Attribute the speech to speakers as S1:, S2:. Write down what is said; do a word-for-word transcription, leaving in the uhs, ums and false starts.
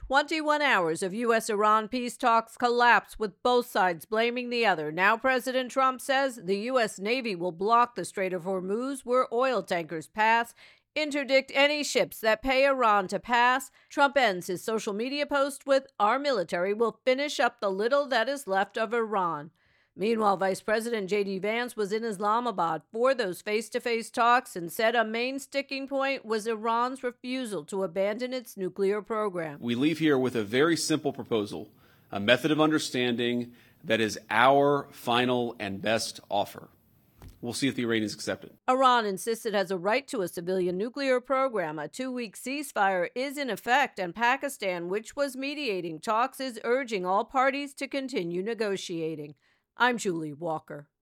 S1: twenty-one hours of U S Iran peace talks collapsed with both sides blaming the other. Now President Trump says the U S Navy will block the Strait of Hormuz where oil tankers pass, interdict any ships that pay Iran to pass. Trump ends his social media post with, "Our military will finish up the little that is left of Iran." Meanwhile, Vice President J D. Vance was in Islamabad for those face-to-face talks and said a main sticking point was Iran's refusal to abandon its nuclear program.
S2: We leave here with a very simple proposal, a method of understanding that is our final and best offer. We'll see if the Iranians accept it.
S1: Iran insists it has a right to a civilian nuclear program. A two-week ceasefire is in effect, and Pakistan, which was mediating talks, is urging all parties to continue negotiating. I'm Julie Walker.